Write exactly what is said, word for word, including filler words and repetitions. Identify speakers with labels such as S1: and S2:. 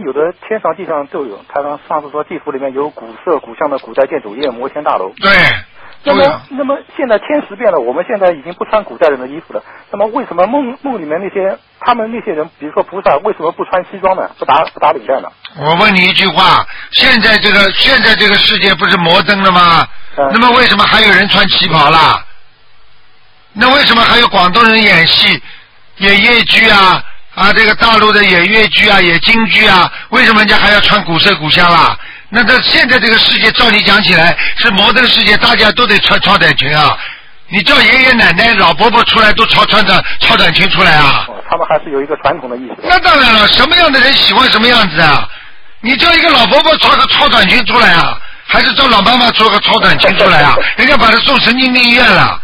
S1: 有的天上地上都有。他上上次说地府里面有古色古香的古代建筑，也有摩天大楼。
S2: 对。
S1: 那么，那么现在天时变了，我们现在已经不穿古代人的衣服了。那么为什么梦梦里面那些他们那些人，比如说菩萨，为什么不穿西装呢？不打不打领带呢？
S2: 我问你一句话：现在这个现在这个世界不是摩登了吗？嗯、那么为什么还有人穿旗袍啦？那为什么还有广东人演戏、演越剧啊？啊，这个大陆的演越剧啊、演京剧啊，为什么人家还要穿古色古香啦？那这现在这个世界，照你讲起来是摩登世界，大家都得穿超短裙啊！你叫爷爷奶奶、老伯伯出来都超穿着超短裙出来啊？
S1: 哦，他们还是有一个传统的意识。
S2: 那当然了，什么样的人喜欢什么样子啊？你叫一个老伯伯穿个超短裙出来啊，还是叫老妈妈穿个超短裙出来啊？人家把他送神经病医院了。